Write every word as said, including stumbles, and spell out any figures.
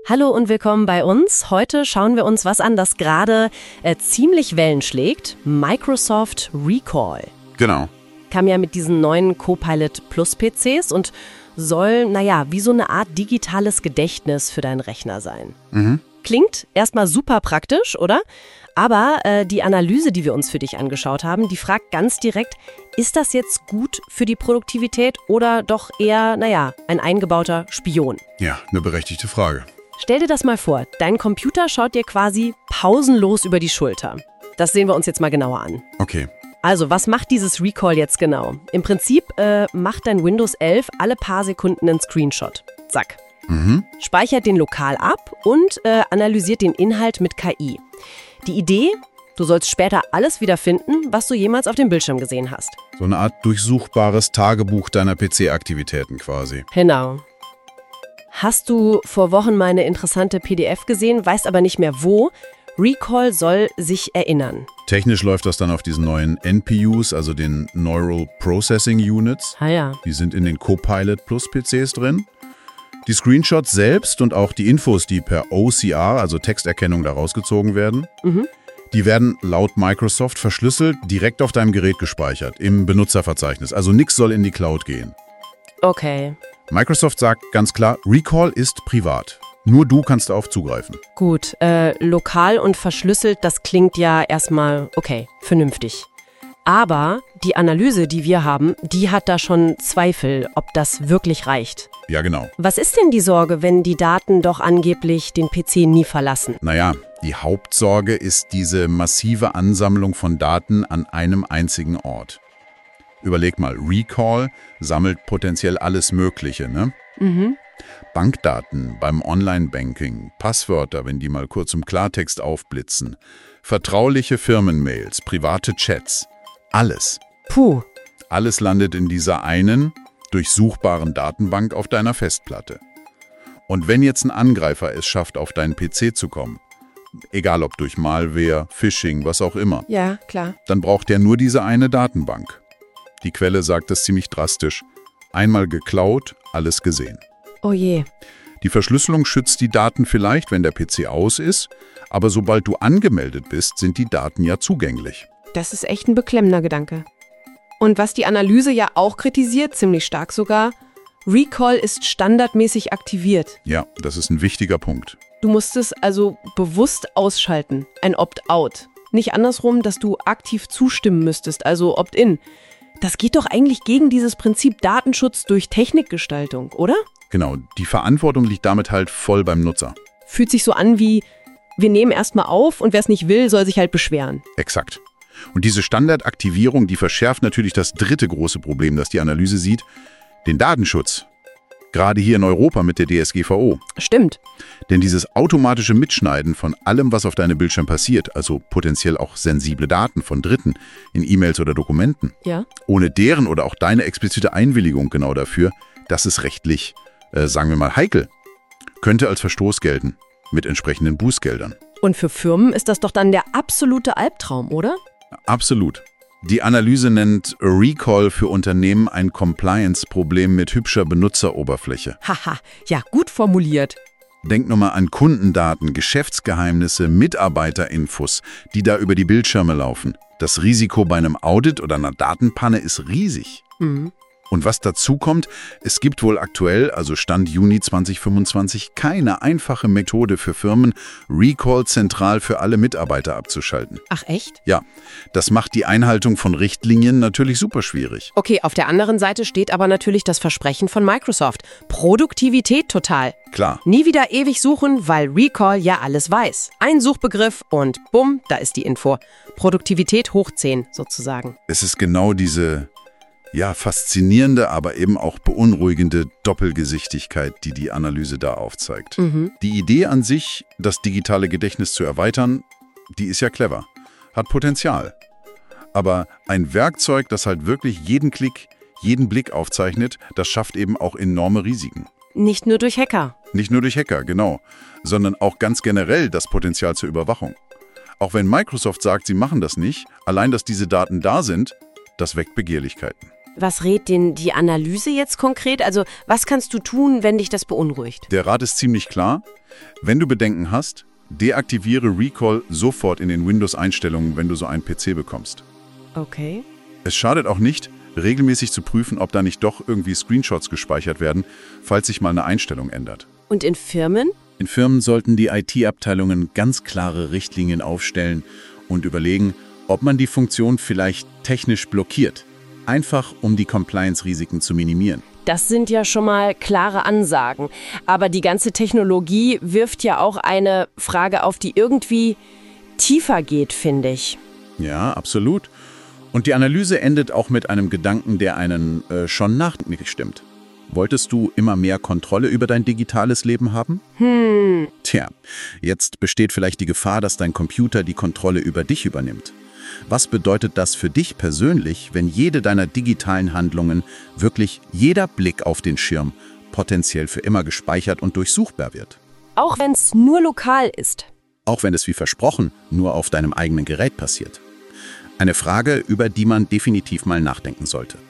Hallo und willkommen bei uns. Heute schauen wir uns was an, das gerade äh, ziemlich Wellen schlägt. Microsoft Recall. Genau. Kam ja mit diesen neuen Copilot Plus P Cs und soll, naja, wie so eine Art digitales Gedächtnis für deinen Rechner sein. Mhm. Klingt erstmal super praktisch, oder? Aber äh, die Analyse, die wir uns für dich angeschaut haben, die fragt ganz direkt, ist das jetzt gut für die Produktivität oder doch eher, naja, ein eingebauter Spion? Ja, eine berechtigte Frage. Stell dir das mal vor, dein Computer schaut dir quasi pausenlos über die Schulter. Das sehen wir uns jetzt mal genauer an. Okay. Also, was macht dieses Recall jetzt genau? Im Prinzip äh, macht dein Windows elf alle paar Sekunden einen Screenshot. Zack. Mhm. Speichert den lokal ab und äh, analysiert den Inhalt mit K I. Die Idee? Du sollst später alles wiederfinden, was du jemals auf dem Bildschirm gesehen hast. So eine Art durchsuchbares Tagebuch deiner P C-Aktivitäten quasi. Genau. Hast du vor Wochen meine interessante P D F gesehen, weißt aber nicht mehr wo? Recall soll sich erinnern. Technisch läuft das dann auf diesen neuen N P Us, also den Neural Processing Units. Ah ja. Die sind in den Copilot Plus P Cs drin. Die Screenshots selbst und auch die Infos, die per O C R, also Texterkennung, da rausgezogen werden, Mhm. die werden laut Microsoft verschlüsselt direkt auf deinem Gerät gespeichert, im Benutzerverzeichnis. Also nichts soll in die Cloud gehen. Okay, Microsoft sagt ganz klar, Recall ist privat. Nur du kannst darauf zugreifen. gut. Äh, lokal und verschlüsselt, das klingt ja erstmal okay, vernünftig. Aber die Analyse, die wir haben, die hat da schon Zweifel, ob das wirklich reicht. Ja, genau. Was ist denn die Sorge, wenn die Daten doch angeblich den P C nie verlassen? Naja, die Hauptsorge ist diese massive Ansammlung von Daten an einem einzigen Ort. Überleg mal, Recall sammelt potenziell alles Mögliche, ne? Mhm. Bankdaten beim Online-Banking, Passwörter, wenn die mal kurz im Klartext aufblitzen, vertrauliche Firmenmails, private Chats, alles. Puh, Alles landet in dieser einen, durchsuchbaren Datenbank auf deiner Festplatte. Und wenn jetzt ein Angreifer es schafft, auf deinen P C zu kommen, egal ob durch Malware, Phishing, was auch immer, ja, klar. dann braucht er nur diese eine Datenbank. Die Quelle sagt es ziemlich drastisch. Einmal geklaut, alles gesehen. Oh je. Die Verschlüsselung schützt die Daten vielleicht, wenn der P C aus ist, aber sobald du angemeldet bist, sind die Daten ja zugänglich. Das ist echt ein beklemmender Gedanke. Und was die Analyse ja auch kritisiert, ziemlich stark sogar, Recall ist standardmäßig aktiviert. Ja, das ist ein wichtiger Punkt. Du musst es also bewusst ausschalten, ein Opt-out. Nicht andersrum, dass du aktiv zustimmen müsstest, also Opt-in. Das geht doch eigentlich gegen dieses Prinzip Datenschutz durch Technikgestaltung, oder? Genau, die Verantwortung liegt damit halt voll beim Nutzer. Fühlt sich so an wie, wir nehmen erstmal auf und wer es nicht will, soll sich halt beschweren. Exakt. Und diese Standardaktivierung, die verschärft natürlich das dritte große Problem, das die Analyse sieht, den Datenschutz. Gerade hier in Europa mit der D S G V O. Stimmt. Denn dieses automatische Mitschneiden von allem, was auf deinem Bildschirm passiert, also potenziell auch sensible Daten von Dritten in E-Mails oder Dokumenten, Ja. ohne deren oder auch deine explizite Einwilligung genau dafür, das ist rechtlich, äh, sagen wir mal, heikel. Könnte als Verstoß gelten, mit entsprechenden Bußgeldern. Und für Firmen ist das doch dann der absolute Albtraum, oder? Absolut. Die Analyse nennt Recall für Unternehmen ein Compliance-Problem mit hübscher Benutzeroberfläche. Haha, ja, gut formuliert. Denk nur mal an Kundendaten, Geschäftsgeheimnisse, Mitarbeiterinfos, die da über die Bildschirme laufen. Das Risiko bei einem Audit oder einer Datenpanne ist riesig. Mhm. Und was dazu kommt, es gibt wohl aktuell, also Stand Juni zwanzig fünfundzwanzig, keine einfache Methode für Firmen, Recall zentral für alle Mitarbeiter abzuschalten. Ach echt? Ja, das macht die Einhaltung von Richtlinien natürlich super schwierig. Okay, auf der anderen Seite steht aber natürlich das Versprechen von Microsoft. Produktivität total. Klar. Nie wieder ewig suchen, weil Recall ja alles weiß. Ein Suchbegriff und bumm, da ist die Info. Produktivität hoch zehn sozusagen. Es ist genau diese, ja, faszinierende, aber eben auch beunruhigende Doppelgesichtigkeit, die die Analyse da aufzeigt. Mhm. Die Idee an sich, das digitale Gedächtnis zu erweitern, die ist ja clever, hat Potenzial. Aber ein Werkzeug, das halt wirklich jeden Klick, jeden Blick aufzeichnet, das schafft eben auch enorme Risiken. Nicht nur durch Hacker. Nicht nur durch Hacker, genau, sondern auch ganz generell das Potenzial zur Überwachung. Auch wenn Microsoft sagt, sie machen das nicht, allein dass diese Daten da sind, das weckt Begehrlichkeiten. Was rät denn die Analyse jetzt konkret? Also was kannst du tun, wenn dich das beunruhigt? Der Rat ist ziemlich klar. Wenn du Bedenken hast, deaktiviere Recall sofort in den Windows-Einstellungen, wenn du so einen P C bekommst. Okay. Es schadet auch nicht, regelmäßig zu prüfen, ob da nicht doch irgendwie Screenshots gespeichert werden, falls sich mal eine Einstellung ändert. Und in Firmen? In Firmen sollten die I T-Abteilungen ganz klare Richtlinien aufstellen und überlegen, ob man die Funktion vielleicht technisch blockiert. Einfach, um die Compliance-Risiken zu minimieren. Das sind ja schon mal klare Ansagen. Aber die ganze Technologie wirft ja auch eine Frage auf, die irgendwie tiefer geht, finde ich. Ja, absolut. Und die Analyse endet auch mit einem Gedanken, der einen äh, schon nachdenklich stimmt. Wolltest du immer mehr Kontrolle über dein digitales Leben haben? Hm. Tja, jetzt besteht vielleicht die Gefahr, dass dein Computer die Kontrolle über dich übernimmt. Was bedeutet das für dich persönlich, wenn jede deiner digitalen Handlungen, wirklich jeder Blick auf den Schirm, potenziell für immer gespeichert und durchsuchbar wird? Auch wenn es nur lokal ist. Auch wenn es wie versprochen nur auf deinem eigenen Gerät passiert. Eine Frage, über die man definitiv mal nachdenken sollte.